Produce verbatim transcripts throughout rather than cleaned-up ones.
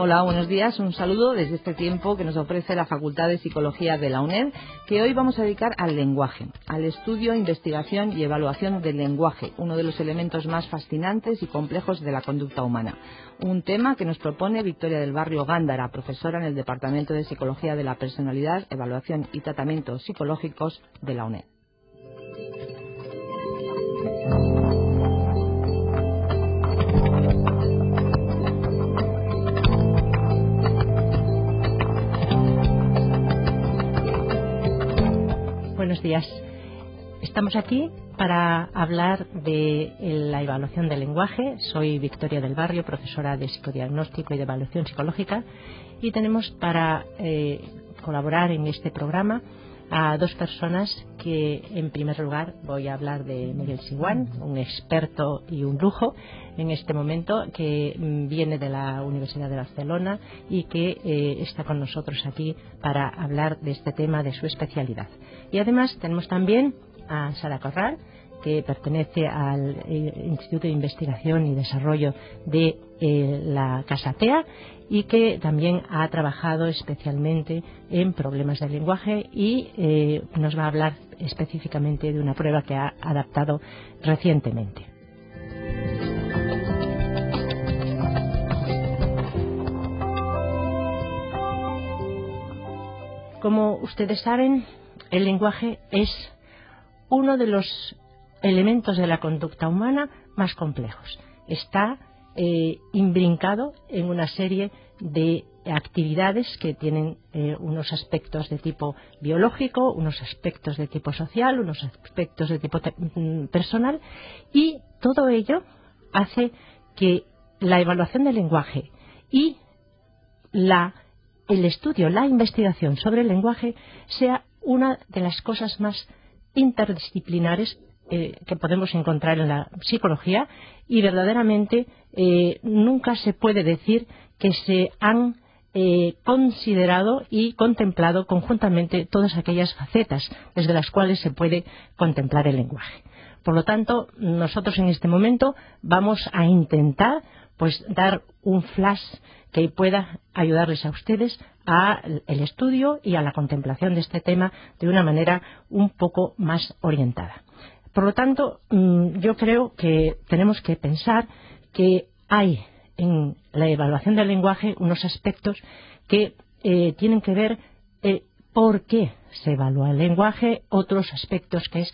Hola, buenos días. Un saludo desde este tiempo que nos ofrece la Facultad de Psicología de la UNED, que hoy vamos a dedicar al lenguaje, al estudio, investigación y evaluación del lenguaje, uno de los elementos más fascinantes y complejos de la conducta humana. Un tema que nos propone Victoria del Barrio Gándara, profesora en el Departamento de Psicología de la Personalidad, Evaluación y Tratamientos Psicológicos de la UNED. Buenos días. Estamos aquí para hablar de la evaluación del lenguaje. Soy Victoria del Barrio, profesora de psicodiagnóstico y de evaluación psicológica, y tenemos para eh, colaborar en este programa a dos personas que, en primer lugar, voy a hablar de Miguel Siguán, un experto y un lujo en este momento, que viene de la Universidad de Barcelona y que eh, está con nosotros aquí para hablar de este tema, de su especialidad. Y además tenemos también a Sara Corral, que pertenece al eh, Instituto de Investigación y Desarrollo de eh, la Casa TEA, y que también ha trabajado especialmente en problemas del lenguaje y eh, nos va a hablar específicamente de una prueba que ha adaptado recientemente. Como ustedes saben, el lenguaje es uno de los elementos de la conducta humana más complejos. Está eh, imbrincado en una serie de actividades que tienen eh, unos aspectos de tipo biológico, unos aspectos de tipo social, unos aspectos de tipo personal, y todo ello hace que la evaluación del lenguaje y la, el estudio, la investigación sobre el lenguaje sea una de las cosas más interdisciplinares eh, que podemos encontrar en la psicología, y verdaderamente eh, nunca se puede decir que se han eh, considerado y contemplado conjuntamente todas aquellas facetas desde las cuales se puede contemplar el lenguaje. Por lo tanto, nosotros en este momento vamos a intentar pues dar un flash que pueda ayudarles a ustedes al estudio y a la contemplación de este tema de una manera un poco más orientada. Por lo tanto, yo creo que tenemos que pensar que hay en la evaluación del lenguaje unos aspectos que eh, tienen que ver eh, por qué se evalúa el lenguaje, otros aspectos que es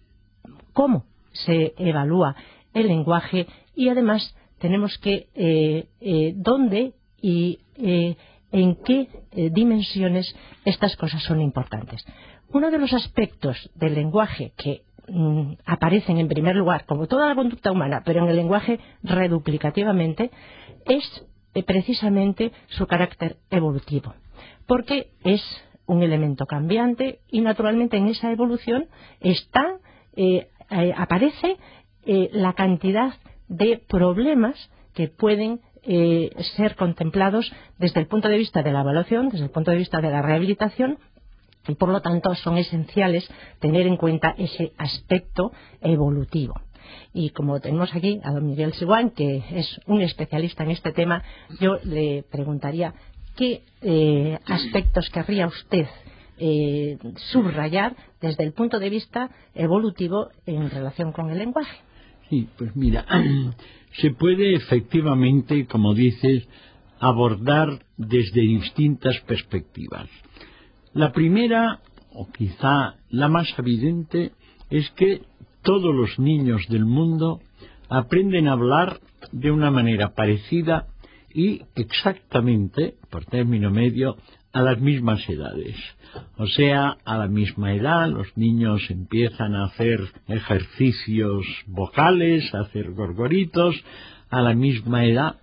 cómo se evalúa el lenguaje, y además tenemos que eh, eh, dónde y eh, en qué eh, dimensiones estas cosas son importantes. Uno de los aspectos del lenguaje que mm, aparecen en primer lugar, como toda la conducta humana, pero en el lenguaje reduplicativamente, es eh, precisamente su carácter evolutivo, porque es un elemento cambiante y naturalmente en esa evolución está, eh, eh, aparece eh, la cantidad de problemas que pueden eh, ser contemplados desde el punto de vista de la evaluación, desde el punto de vista de la rehabilitación, y por lo tanto son esenciales tener en cuenta ese aspecto evolutivo. Y como tenemos aquí a don Miguel Siguán, que es un especialista en este tema, yo le preguntaría qué eh, aspectos querría usted eh, subrayar desde el punto de vista evolutivo en relación con el lenguaje. Sí, pues mira, se puede efectivamente, como dices, abordar desde distintas perspectivas. La primera, o quizá la más evidente, es que todos los niños del mundo aprenden a hablar de una manera parecida y exactamente, por término medio, a las mismas edades. O sea, a la misma edad los niños empiezan a hacer ejercicios vocales, a hacer gorgoritos, a la misma edad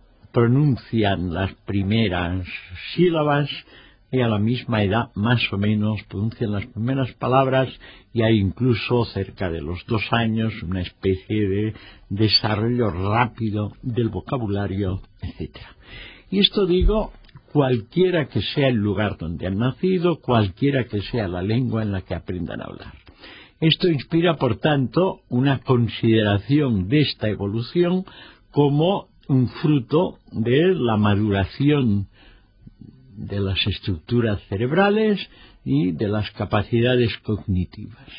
pronuncian las primeras sílabas y a la misma edad más o menos pronuncian las primeras palabras, y hay incluso cerca de los dos años una especie de desarrollo rápido del vocabulario, etcétera. Y esto digo, cualquiera que sea el lugar donde han nacido, cualquiera que sea la lengua en la que aprendan a hablar. Esto inspira, por tanto, una consideración de esta evolución como un fruto de la maduración de las estructuras cerebrales y de las capacidades cognitivas.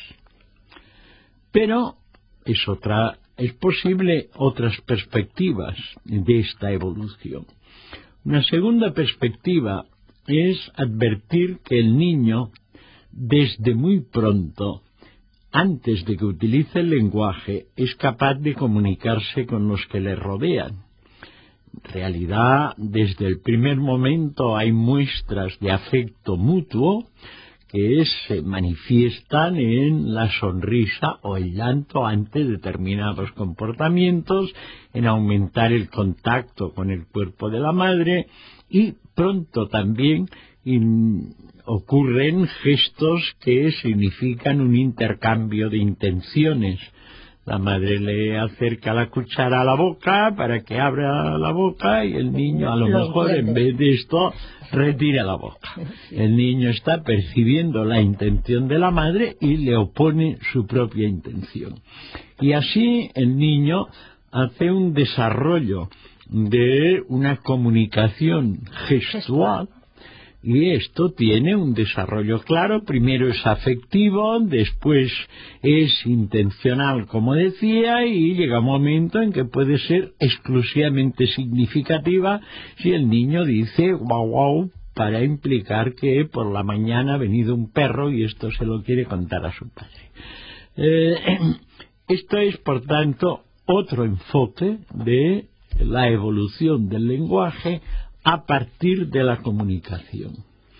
Pero es otra, es posible otras perspectivas de esta evolución. Una segunda perspectiva es advertir que el niño, desde muy pronto, antes de que utilice el lenguaje, es capaz de comunicarse con los que le rodean. En realidad, desde el primer momento hay muestras de afecto mutuo que se manifiestan en la sonrisa o el llanto ante determinados comportamientos, en aumentar el contacto con el cuerpo de la madre, y pronto también in, ocurren gestos que significan un intercambio de intenciones. La madre le acerca la cuchara a la boca para que abra la boca y el niño a lo mejor en vez de esto retira la boca. El niño está percibiendo la intención de la madre y le opone su propia intención. Y así el niño hace un desarrollo de una comunicación gestual. Y esto tiene un desarrollo claro, primero es afectivo, después es intencional, como decía, y llega un momento en que puede ser exclusivamente significativa si el niño dice guau guau para implicar que por la mañana ha venido un perro y esto se lo quiere contar a su padre. Eh, esto es, por tanto, otro enfoque de la evolución del lenguaje a partir de la comunicación.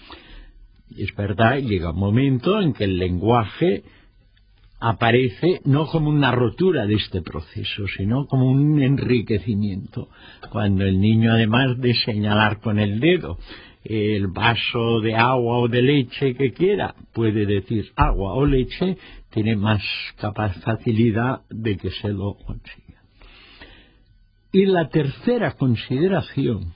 Y es verdad, llega un momento en que el lenguaje aparece no como una rotura de este proceso, sino como un enriquecimiento. Cuando el niño, además de señalar con el dedo el vaso de agua o de leche que quiera, puede decir agua o leche, tiene más capaz facilidad de que se lo consiga. Y la tercera consideración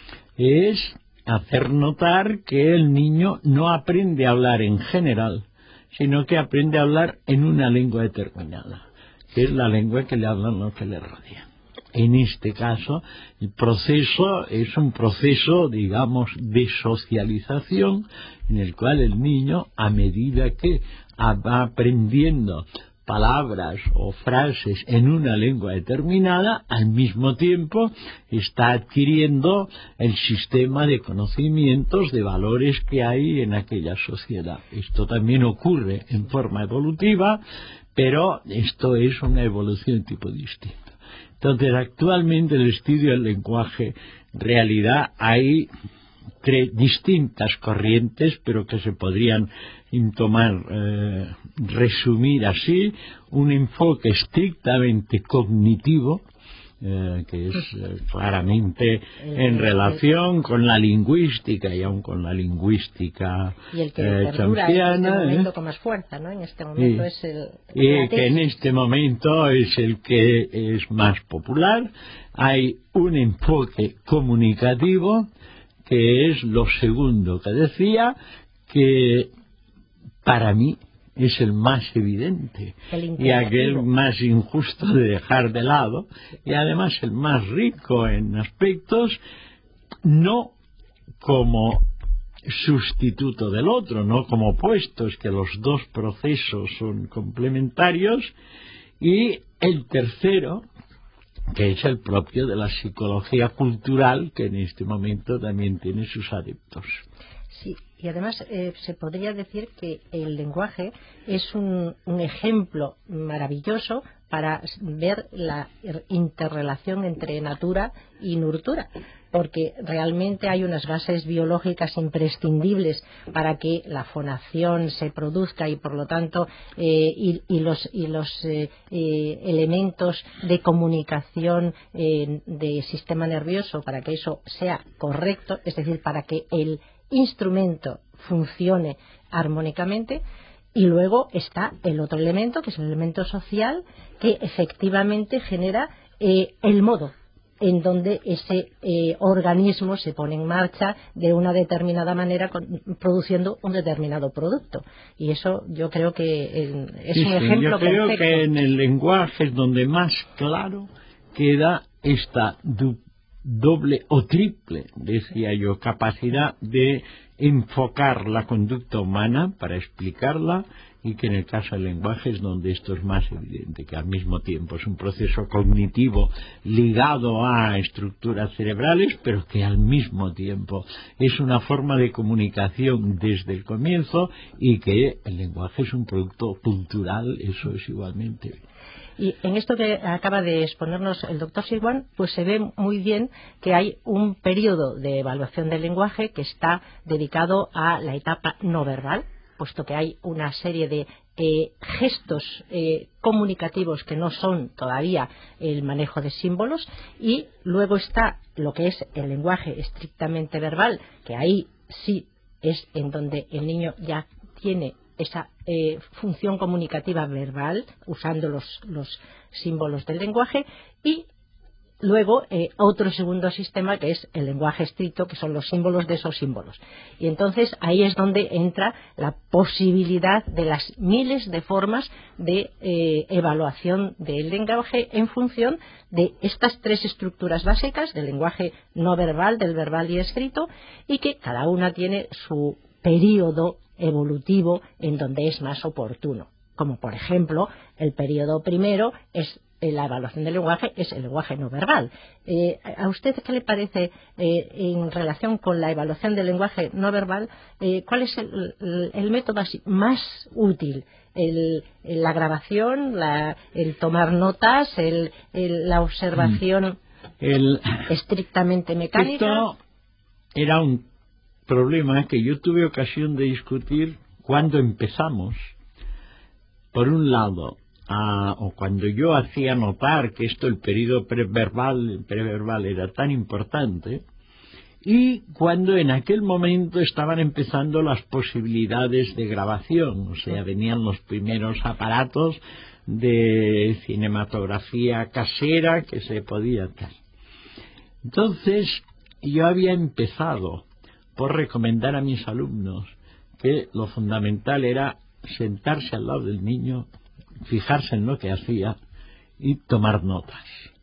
es hacer notar que el niño no aprende a hablar en general, sino que aprende a hablar en una lengua determinada, que es la lengua que le hablan los que le rodean. En este caso, el proceso es un proceso, digamos, de socialización, en el cual el niño, a medida que va aprendiendo palabras o frases en una lengua determinada, al mismo tiempo está adquiriendo el sistema de conocimientos, de valores que hay en aquella sociedad. Esto también ocurre en forma evolutiva, pero esto es una evolución de tipo distinto. Entonces, actualmente en el estudio del lenguaje, en realidad hay tres distintas corrientes, pero que se podrían tomar, eh, resumir así: un enfoque estrictamente cognitivo, eh, que es eh, claramente en relación con la lingüística y aun con la lingüística y el que eh, perdura en este momento ¿eh? con más fuerza, ¿no? En este momento y, es el y que en este momento es el que es más popular. Hay un enfoque comunicativo, que es lo segundo que decía, que para mí es el más evidente y aquel más injusto de dejar de lado, y además el más rico en aspectos, no como sustituto del otro, no como opuestos, que los dos procesos son complementarios. Y el tercero, que es el propio de la psicología cultural, que en este momento también tiene sus adeptos. Sí, y además eh, se podría decir que el lenguaje es un, un ejemplo maravilloso para ver la interrelación entre natura y nurtura, porque realmente hay unas bases biológicas imprescindibles para que la fonación se produzca, y por lo tanto eh, y, y los, y los eh, eh, elementos de comunicación eh, del sistema nervioso, para que eso sea correcto, es decir, para que el instrumento funcione armónicamente. Y luego está el otro elemento, que es el elemento social, que efectivamente genera eh, el modo en donde ese eh, organismo se pone en marcha de una determinada manera, con, produciendo un determinado producto. Y eso yo creo que eh, es sí, un sí, ejemplo yo creo perfecto. que en el lenguaje es donde más claro queda esta du doble o triple, decía yo, capacidad de enfocar la conducta humana para explicarla, y que en el caso del lenguaje es donde esto es más evidente, que al mismo tiempo es un proceso cognitivo ligado a estructuras cerebrales, pero que al mismo tiempo es una forma de comunicación desde el comienzo, y que el lenguaje es un producto cultural, eso es igualmente. Y en esto que acaba de exponernos el doctor Sirwan, pues se ve muy bien que hay un periodo de evaluación del lenguaje que está dedicado a la etapa no verbal, puesto que hay una serie de eh, gestos eh, comunicativos que no son todavía el manejo de símbolos, y luego está lo que es el lenguaje estrictamente verbal, que ahí sí es en donde el niño ya tiene esa eh, función comunicativa verbal, usando los, los símbolos del lenguaje, y luego eh, otro segundo sistema que es el lenguaje estricto, que son los símbolos de esos símbolos. Y entonces ahí es donde entra la posibilidad de las miles de formas de eh, evaluación del lenguaje en función de estas tres estructuras básicas, del lenguaje no verbal, del verbal y escrito, y que cada una tiene su periodo evolutivo en donde es más oportuno. Como por ejemplo, el periodo primero es la evaluación del lenguaje, es el lenguaje no verbal. Eh, ¿A usted qué le parece eh, en relación con la evaluación del lenguaje no verbal? Eh, ¿Cuál es el, el, el método así más útil? El, el, la grabación, la, el tomar notas, el, el, la observación el, estrictamente mecánica. Esto era un problema que yo tuve ocasión de discutir cuando empezamos. Por un lado, a, o cuando yo hacía notar que esto, el periodo preverbal, preverbal era tan importante, y cuando en aquel momento estaban empezando las posibilidades de grabación, o sea, venían los primeros aparatos de cinematografía casera que se podía hacer. Entonces, yo había empezado por recomendar a mis alumnos que lo fundamental era sentarse al lado del niño, fijarse en lo que hacía y tomar notas.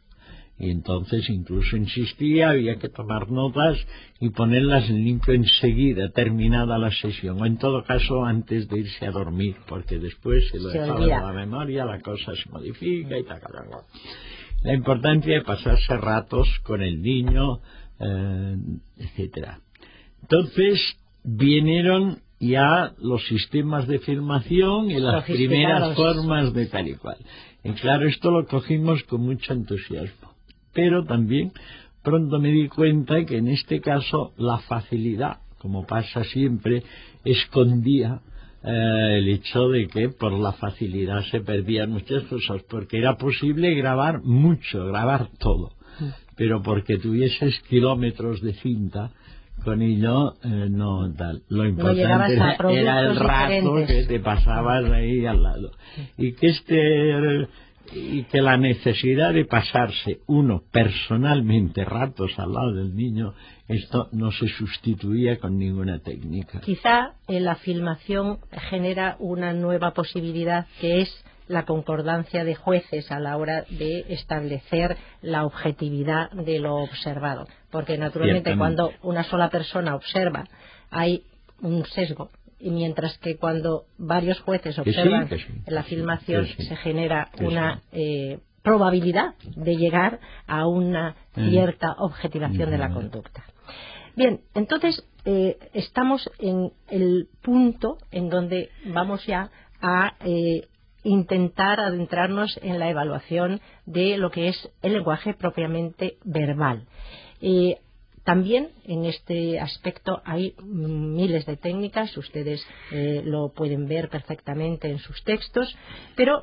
Y entonces incluso insistía, había que tomar notas y ponerlas en limpio enseguida, terminada la sesión, o en todo caso antes de irse a dormir, porque después se lo se dejaba olvida. de la memoria, la cosa se modifica y tal, tal, tal. La importancia de pasarse ratos con el niño, eh, etcétera. Entonces vinieron ya los sistemas de filmación y las primeras formas de tal y cual. Y claro, esto lo cogimos con mucho entusiasmo. Pero también pronto me di cuenta que en este caso la facilidad, como pasa siempre, escondía eh, el hecho de que por la facilidad se perdían muchas cosas, porque era posible grabar mucho, grabar todo. Pero porque tuvieses kilómetros de cinta, con ello eh, no tal. Lo importante no era, era el rato diferentes. que te pasabas ahí al lado. Y que este y que la necesidad de pasarse uno personalmente ratos al lado del niño, esto no se sustituía con ninguna técnica. Quizá en la filmación genera una nueva posibilidad, que es la concordancia de jueces a la hora de establecer la objetividad de lo observado, porque naturalmente cuando una sola persona observa hay un sesgo, y mientras que cuando varios jueces observan que sí, que sí, la filmación que sí, se genera que una sí. eh, probabilidad de llegar a una cierta objetivación mm. de la conducta. Bien, entonces eh, estamos en el punto en donde vamos ya a eh, intentar adentrarnos en la evaluación de lo que es el lenguaje propiamente verbal. Eh, También en este aspecto hay miles de técnicas, ustedes eh, lo pueden ver perfectamente en sus textos, pero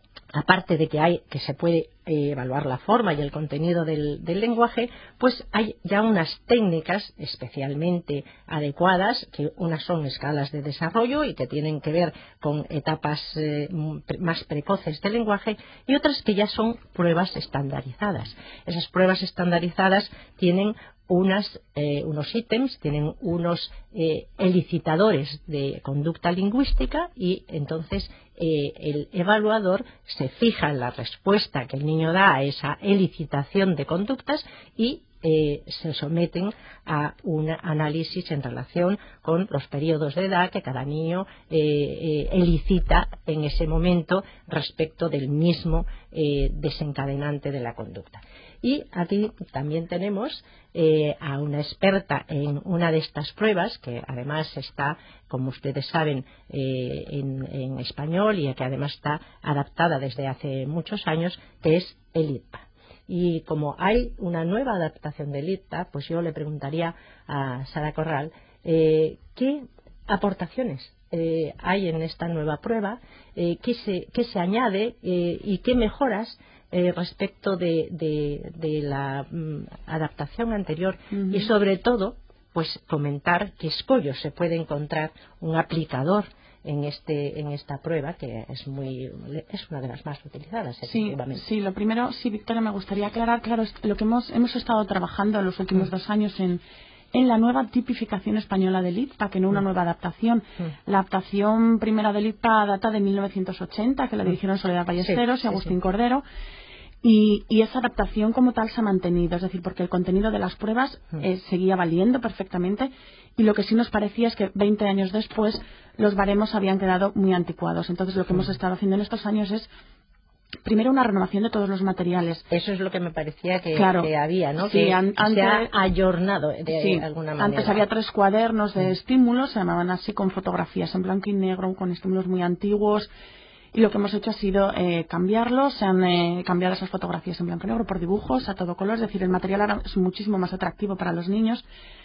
aparte de que hay que se puede eh, evaluar la forma y el contenido del, del lenguaje, pues hay ya unas técnicas especialmente adecuadas, que unas son escalas de desarrollo y que tienen que ver con etapas eh, más precoces del lenguaje, y otras que ya son pruebas estandarizadas. Esas pruebas estandarizadas tienen unas, eh, unos ítems, tienen unos eh, elicitadores de conducta lingüística, y entonces eh, el evaluador se fija en la respuesta que el niño da a esa elicitación de conductas y eh, se someten a un análisis en relación con los periodos de edad que cada niño eh, eh, elicita en ese momento respecto del mismo eh, desencadenante de la conducta. Y aquí también tenemos eh, a una experta en una de estas pruebas, que además está, como ustedes saben, eh, en, en español y que además está adaptada desde hace muchos años, que es el I T P A. Y como hay una nueva adaptación del I T P A, pues yo le preguntaría a Sara Corral eh, qué aportaciones eh, hay en esta nueva prueba, eh, qué, se, qué se añade eh, y qué mejoras Eh, respecto de, de, de la mm, adaptación anterior. Uh-huh. Y sobre todo pues comentar qué escollos se puede encontrar un aplicador en este en esta prueba, que es muy es una de las más utilizadas. Sí, sí, lo primero, sí, Victoria, me gustaría aclarar, claro, lo que hemos hemos estado trabajando en los últimos uh-huh. dos años en en la nueva tipificación española del I T P A, que no una nueva adaptación. Mm. La adaptación primera del I T P A data de mil novecientos ochenta, que la dirigieron Soledad Ballesteros sí, y Agustín sí, sí. Cordero, y, y esa adaptación como tal se ha mantenido, es decir, porque el contenido de las pruebas mm. eh, seguía valiendo perfectamente, y lo que sí nos parecía es que veinte años después los baremos habían quedado muy anticuados. Entonces lo que mm. hemos estado haciendo en estos años es primero una renovación de todos los materiales. Eso es lo que me parecía que, claro, que había, ¿no? Sí, que an, antes, se ha ayornado de sí, alguna manera. Antes había tres cuadernos de estímulos, se llamaban así, con fotografías en blanco y negro, con estímulos muy antiguos. Y lo que hemos hecho ha sido eh, cambiarlos, se han eh, cambiado esas fotografías en blanco y negro por dibujos a todo color, es decir, el material ahora es muchísimo más atractivo para los niños.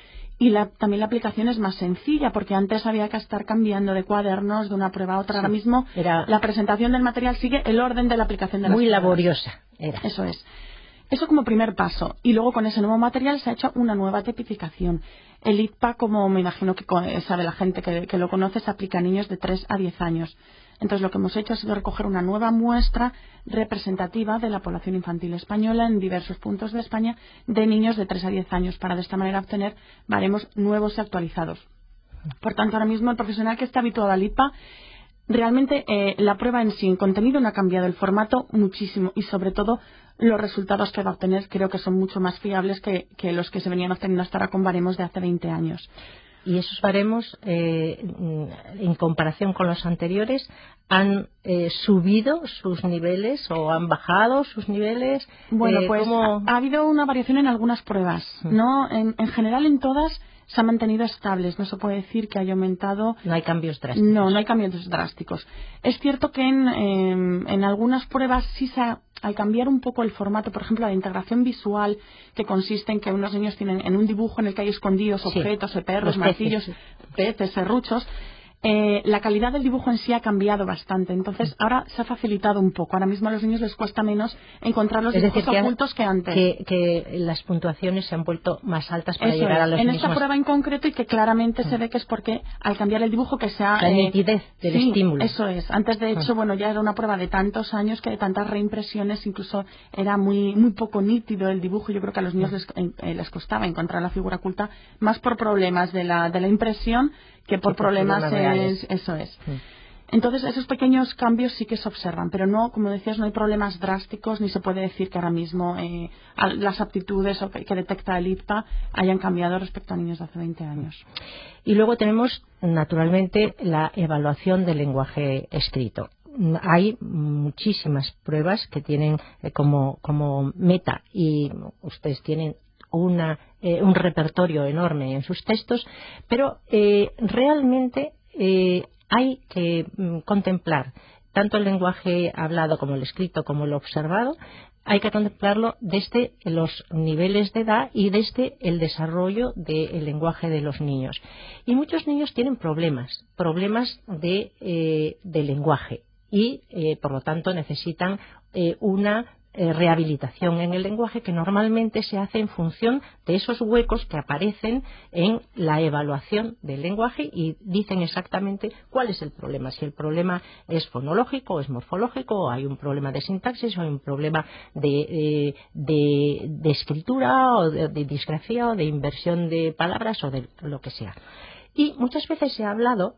Y la, también la aplicación es más sencilla, porque antes había que estar cambiando de cuadernos de una prueba a otra. Sí, ahora mismo era la presentación del material sigue el orden de la aplicación de las muy pruebas. laboriosa era. Eso es. Eso como primer paso. Y luego con ese nuevo material se ha hecho una nueva tipificación. El I T P A, como me imagino que sabe la gente que, que lo conoce, se aplica a niños de tres a diez años. Entonces lo que hemos hecho ha sido recoger una nueva muestra representativa de la población infantil española en diversos puntos de España de niños de tres a diez años, para de esta manera obtener baremos nuevos y actualizados. Por tanto, ahora mismo el profesional que está habituado al I T P A, realmente eh, la prueba en sí, en contenido, no ha cambiado, el formato muchísimo, y sobre todo los resultados que va a obtener creo que son mucho más fiables que, que los que se venían obteniendo hasta ahora con baremos de hace veinte años. Y esos baremos, eh, en comparación con los anteriores, ¿han eh, subido sus niveles o han bajado sus niveles? Bueno, eh, pues ¿cómo... ha, ha habido una variación en algunas pruebas, ¿no? En, en general, en todas se han mantenido estables, no se puede decir que haya aumentado. No hay cambios drásticos. No, no hay cambios drásticos. Es cierto que en, eh, en algunas pruebas sí se ha, al cambiar un poco el formato, por ejemplo, la integración visual, que consiste en que unos niños tienen en un dibujo en el que hay escondidos objetos, sí, perros, martillos, peces, serruchos. Eh, la calidad del dibujo en sí ha cambiado bastante, entonces ahora se ha facilitado un poco. Ahora mismo a los niños les cuesta menos encontrar los es dibujos decir, que ocultos que antes. Que, que las puntuaciones se han vuelto más altas para Eso llegar es. a los en mismos. esta prueba en concreto, y que claramente mm. se ve que es porque al cambiar el dibujo que se ha... La nitidez eh, del sí, estímulo. Eso es. Antes, de hecho, mm. bueno, ya era una prueba de tantos años que de tantas reimpresiones incluso era muy muy poco nítido el dibujo. Yo creo que a los niños mm. les, eh, les costaba encontrar la figura oculta, más por problemas de la, de la impresión que por, por problemas, problemas es, eso es. Sí. Entonces esos pequeños cambios sí que se observan, pero no, como decías, no hay problemas drásticos, ni se puede decir que ahora mismo eh, las aptitudes que, que detecta el I T P A hayan cambiado respecto a niños de hace veinte años. Y luego tenemos naturalmente la evaluación del lenguaje escrito. Hay muchísimas pruebas que tienen eh, como, como meta, y ustedes tienen una, eh, un repertorio enorme en sus textos, pero eh, realmente eh, hay que mm, contemplar tanto el lenguaje hablado como el escrito como el observado. Hay que contemplarlo desde los niveles de edad y desde el desarrollo del lenguaje de los niños. Y muchos niños tienen problemas, problemas de, eh, de lenguaje, y eh, por lo tanto necesitan eh, una Eh, rehabilitación en el lenguaje, que normalmente se hace en función de esos huecos que aparecen en la evaluación del lenguaje y dicen exactamente cuál es el problema, si el problema es fonológico o es morfológico, o hay un problema de sintaxis, o hay un problema de, eh, de, de escritura, o de, de disgrafía, o de inversión de palabras, o de lo que sea. Y muchas veces se ha hablado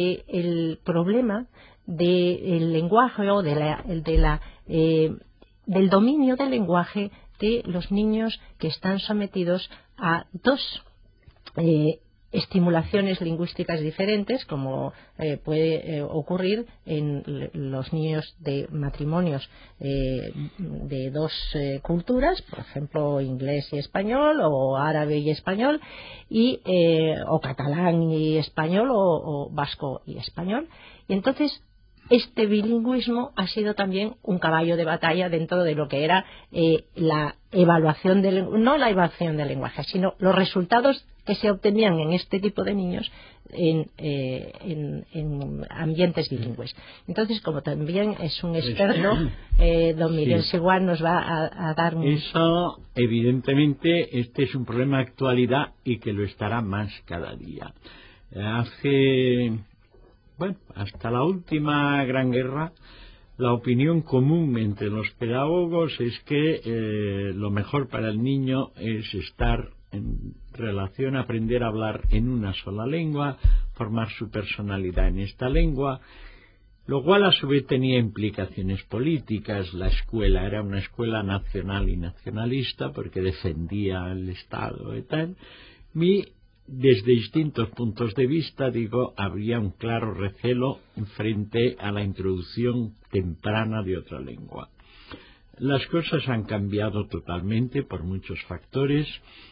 del problema del lenguaje, o de la, de la eh, del dominio del lenguaje que los niños que están sometidos a dos eh, estimulaciones lingüísticas diferentes, como eh, puede eh, ocurrir en los niños de matrimonios eh, de dos eh, culturas, por ejemplo inglés y español, o árabe y español, y, eh, o catalán y español, o, o vasco y español. Y entonces este bilingüismo ha sido también un caballo de batalla dentro de lo que era eh, la evaluación del, no la evaluación del lenguaje, sino los resultados que se obtenían en este tipo de niños en, eh, en, en ambientes bilingües. Entonces, como también es un experto, eh, don Miguel sí. Seguán nos va a, a dar un... Eso, evidentemente, este es un problema de actualidad y que lo estará más cada día. Hace... Bueno, hasta la última gran guerra, la opinión común entre los pedagogos es que eh, lo mejor para el niño es estar en relación, aprender a hablar en una sola lengua, formar su personalidad en esta lengua, lo cual a su vez tenía implicaciones políticas. La escuela era una escuela nacional y nacionalista porque defendía el Estado y tal. Mi Desde distintos puntos de vista, digo, habría un claro recelo frente a la introducción temprana de otra lengua. Las cosas han cambiado totalmente por muchos factores,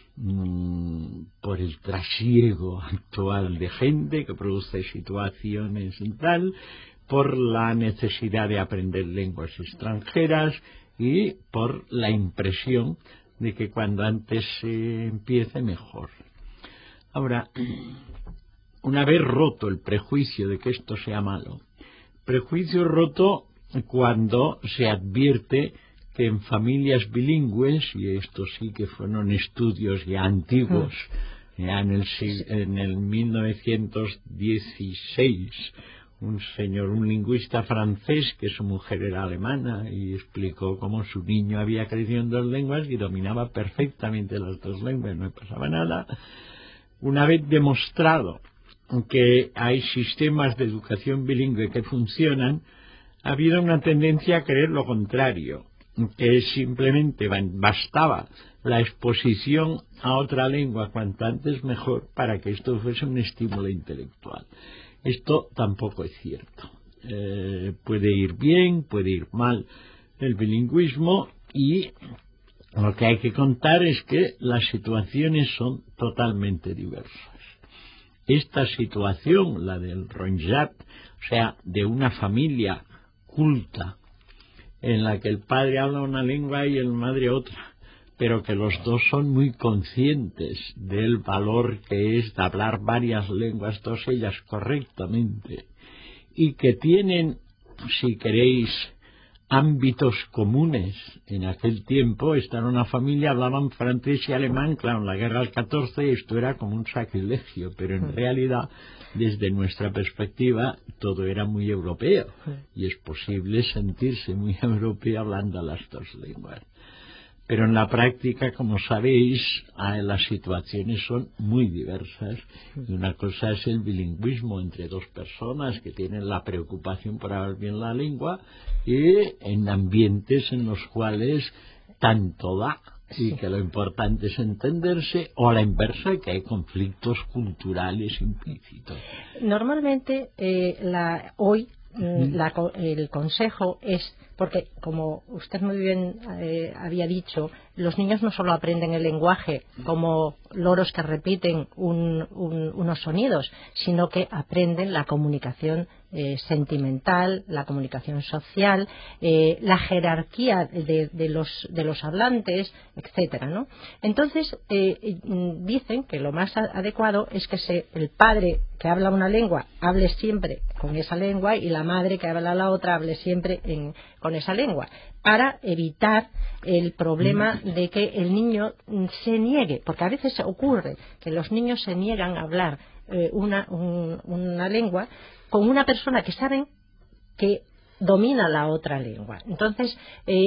mmm, por el trasiego actual de gente que produce situaciones y tal, por la necesidad de aprender lenguas extranjeras y por la impresión de que cuando antes se empiece mejor. Ahora, una vez roto el prejuicio de que esto sea malo, prejuicio roto cuando se advierte que en familias bilingües, y esto sí que fueron estudios ya antiguos, ya en el, en el mil novecientos dieciséis, un señor, un lingüista francés, que su mujer era alemana, y explicó cómo su niño había crecido en dos lenguas y dominaba perfectamente las dos lenguas, no pasaba nada. Una vez demostrado que hay sistemas de educación bilingüe que funcionan, ha habido una tendencia a creer lo contrario, que simplemente bastaba la exposición a otra lengua cuanto antes mejor para que esto fuese un estímulo intelectual. Esto tampoco es cierto. Eh, puede ir bien, puede ir mal el bilingüismo, y lo que hay que contar es que las situaciones son totalmente diversas. Esta situación, la del Ronjat, o sea, de una familia culta, en la que el padre habla una lengua y el madre otra, pero que los dos son muy conscientes del valor que es de hablar varias lenguas, todas ellas correctamente, y que tienen, si queréis, ámbitos comunes. En aquel tiempo, esta era una familia, hablaban francés y alemán. Claro, en la guerra del catorce esto era como un sacrilegio, pero en realidad, desde nuestra perspectiva, todo era muy europeo, y es posible sentirse muy europeo hablando las dos lenguas. Pero en la práctica, como sabéis, las situaciones son muy diversas. Y una cosa es el bilingüismo entre dos personas que tienen la preocupación por hablar bien la lengua, y en ambientes en los cuales tanto da, y que lo importante es entenderse, o a la inversa, que hay conflictos culturales implícitos. Normalmente, eh, la, hoy, mm. la, el consejo es... Porque, como usted muy bien eh, había dicho, los niños no solo aprenden el lenguaje como loros que repiten un, un, unos sonidos, sino que aprenden la comunicación eh, sentimental, la comunicación social, eh, la jerarquía de, de, los, de los hablantes, etcétera, ¿no? Entonces, eh, dicen que lo más adecuado es que se, el padre que habla una lengua hable siempre con esa lengua, y la madre que habla la otra hable siempre en, con esa lengua, para evitar el problema de que el niño se niegue, porque a veces ocurre que los niños se niegan a hablar eh, una, un, una lengua con una persona que saben que domina la otra lengua. Entonces, eh,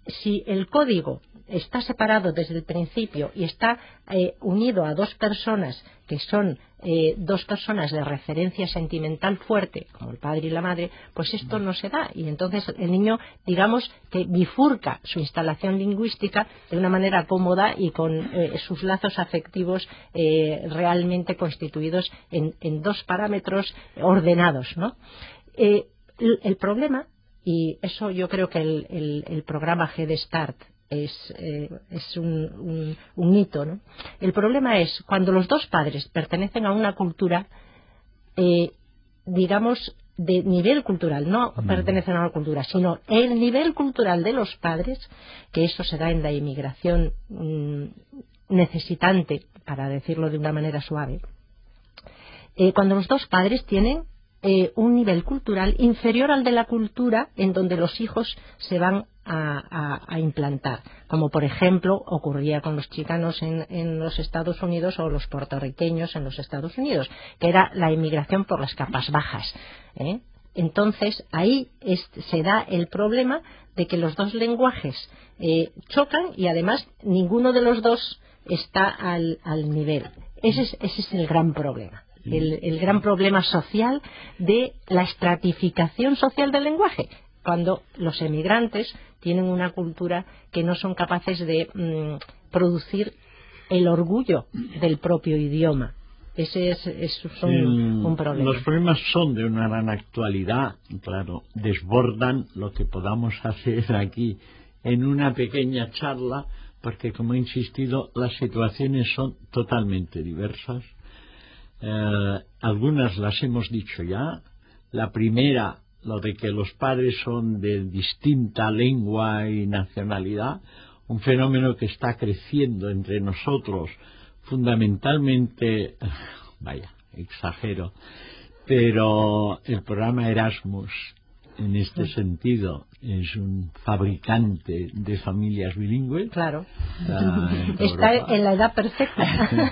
si el código está separado desde el principio y está eh, unido a dos personas que son eh, dos personas de referencia sentimental fuerte, como el padre y la madre, pues esto no se da. Y entonces el niño, digamos, que bifurca su instalación lingüística de una manera cómoda y con eh, sus lazos afectivos eh, realmente constituidos en, en dos parámetros ordenados, ¿no? Eh, el, el problema, y eso yo creo que el, el, el programa Head Start es, eh, es un, un, un hito, ¿no? El problema es cuando los dos padres pertenecen a una cultura, eh, digamos, de nivel cultural, no mm. pertenecen a una cultura, sino el nivel cultural de los padres, que eso se da en la inmigración mmm, necesitante, para decirlo de una manera suave. Eh, cuando los dos padres tienen eh, un nivel cultural inferior al de la cultura en donde los hijos se van A, a, a implantar, como por ejemplo ocurría con los chicanos en, en los Estados Unidos o los puertorriqueños en los Estados Unidos, que era la inmigración por las capas bajas, ¿eh? Entonces ahí es, se da el problema de que los dos lenguajes eh, chocan y además ninguno de los dos está al, al nivel. Ese es, ese es el gran problema. El, el gran problema social de la estratificación social del lenguaje, cuando los emigrantes tienen una cultura que no son capaces de mmm, producir el orgullo del propio idioma. Ese es, es un, sí, un problema. Los problemas son de una gran actualidad, claro, desbordan lo que podamos hacer aquí en una pequeña charla, porque como he insistido, las situaciones son totalmente diversas. Eh, algunas las hemos dicho ya. La primera, lo de que los padres son de distinta lengua y nacionalidad, un fenómeno que está creciendo entre nosotros, fundamentalmente, vaya, exagero, pero el programa Erasmus, en este sentido, es un fabricante de familias bilingües. Claro. Uh, está en la edad perfecta.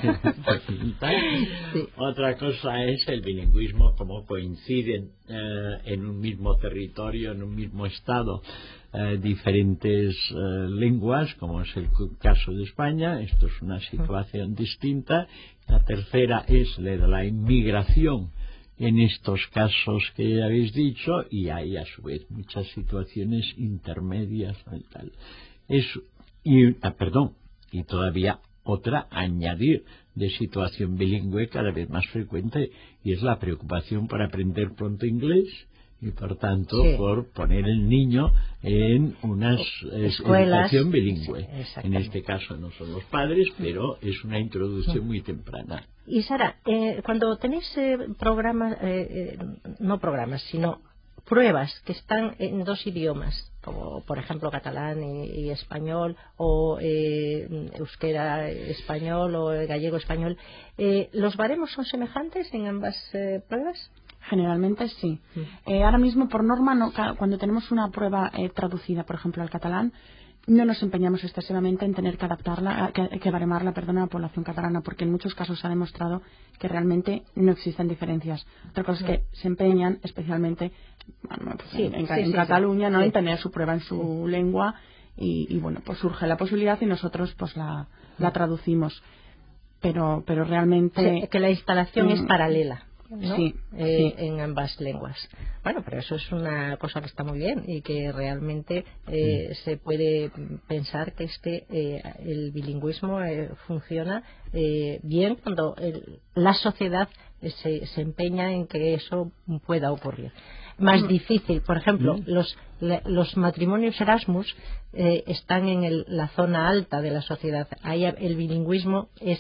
Sí. Otra cosa es el bilingüismo, como coinciden eh, en un mismo territorio, en un mismo estado, eh, diferentes eh, lenguas, como es el caso de España. Esto es una situación uh. distinta. La tercera es la de la inmigración, en estos casos que habéis dicho, y hay a su vez muchas situaciones intermedias y tal. Es, y, ah, perdón, y todavía otra añadir de situación bilingüe cada vez más frecuente, y es la preocupación por aprender pronto inglés y por tanto sí. por poner el niño en una educación bilingüe. Sí, en este caso no son los padres, pero es una introducción muy temprana. Y Sara, eh, cuando tenéis eh, programas, eh, eh, no programas, sino pruebas que están en dos idiomas, como por ejemplo catalán y, y español, o eh, euskera español, o gallego español, eh, ¿los baremos son semejantes en ambas eh, pruebas? Generalmente sí. sí. Eh, ahora mismo, por norma, no, cuando tenemos una prueba eh, traducida, por ejemplo, al catalán, no nos empeñamos excesivamente en tener que adaptarla, que, que baremarla, perdón, a la población catalana, porque en muchos casos se ha demostrado que realmente no existen diferencias. Otra cosa es que se empeñan, especialmente bueno, pues sí, en, en, sí, en sí, Cataluña, sí. ¿no? Sí. en tener su prueba en su sí. lengua y, y bueno, pues surge la posibilidad y nosotros pues la, la traducimos. Pero, pero realmente sí, que la instalación mm, es paralela, ¿no? Sí, eh, sí. en ambas lenguas. Bueno, pero eso es una cosa que está muy bien y que realmente eh, sí. se puede pensar que es que eh, el bilingüismo eh, funciona eh, bien cuando el, la sociedad eh, se, se empeña en que eso pueda ocurrir. Más mm. difícil, por ejemplo, mm. los, la, los matrimonios Erasmus eh, están en el, la zona alta de la sociedad. Ahí el bilingüismo es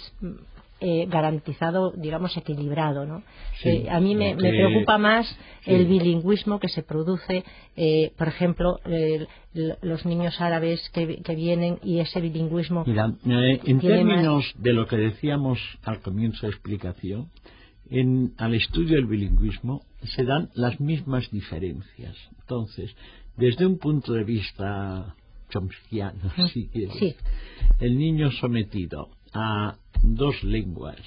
Eh, garantizado, digamos, equilibrado, ¿no? Sí, eh, a mí me, me preocupa más sí. el bilingüismo que se produce, eh, por ejemplo, eh, los niños árabes que, que vienen y ese bilingüismo. Mira, eh, en términos más... de lo que decíamos al comienzo de explicación, en, al estudio del bilingüismo se dan las mismas diferencias. Entonces, desde un punto de vista chomskiano, si quieres, sí. el niño sometido a dos lenguas,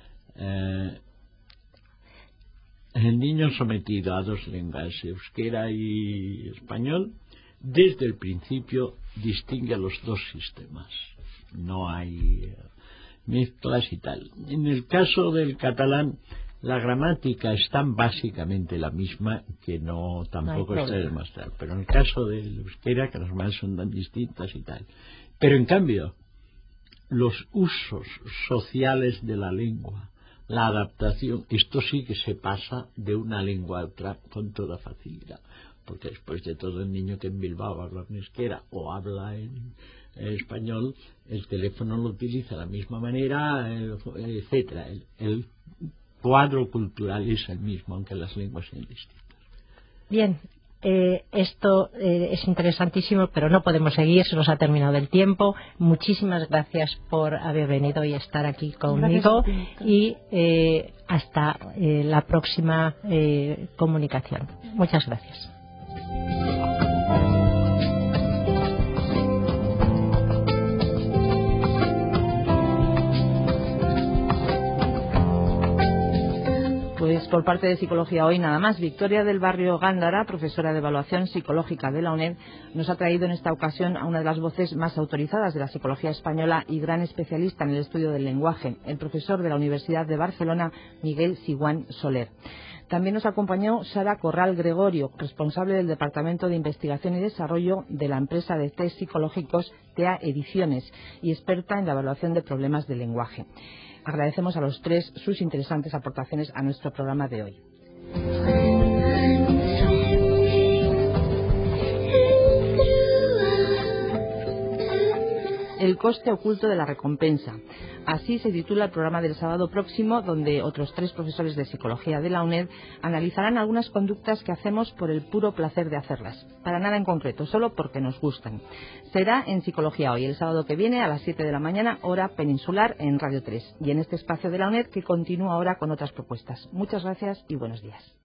eh, el niño sometido a dos lenguas, euskera y español, desde el principio distingue a los dos sistemas. No hay eh, mezclas y tal. En el caso del catalán, la gramática es tan básicamente la misma que no tampoco no está de demostrar. Pero en el caso del euskera, que las más son tan distintas y tal. Pero en cambio, los usos sociales de la lengua, la adaptación, esto sí que se pasa de una lengua a otra con toda facilidad. Porque después de todo, el niño que en Bilbao habla en euskera o habla en, en español, el teléfono lo utiliza de la misma manera, etcétera. El, el cuadro cultural es el mismo, aunque las lenguas sean distintas. Bien, eh, esto eh, es interesantísimo, pero no podemos seguir, se nos ha terminado el tiempo. Muchísimas gracias por haber venido y estar aquí conmigo y eh, hasta eh, la próxima eh, comunicación. Muchas gracias. Pues por parte de Psicología Hoy nada más. Victoria del Barrio Gándara, profesora de Evaluación Psicológica de la UNED, nos ha traído en esta ocasión a una de las voces más autorizadas de la psicología española y gran especialista en el estudio del lenguaje, el profesor de la Universidad de Barcelona, Miguel Siguán Soler. También nos acompañó Sara Corral Gregorio, responsable del Departamento de Investigación y Desarrollo de la empresa de test psicológicos T E A Ediciones y experta en la evaluación de problemas de lenguaje. Agradecemos a los tres sus interesantes aportaciones a nuestro programa de hoy. El coste oculto de la recompensa. Así se titula el programa del sábado próximo, donde otros tres profesores de psicología de la UNED analizarán algunas conductas que hacemos por el puro placer de hacerlas. Para nada en concreto, solo porque nos gustan. Será en Psicología Hoy, el sábado que viene a las siete de la mañana, hora peninsular, en Radio tres. Y en este espacio de la UNED, que continúa ahora con otras propuestas. Muchas gracias y buenos días.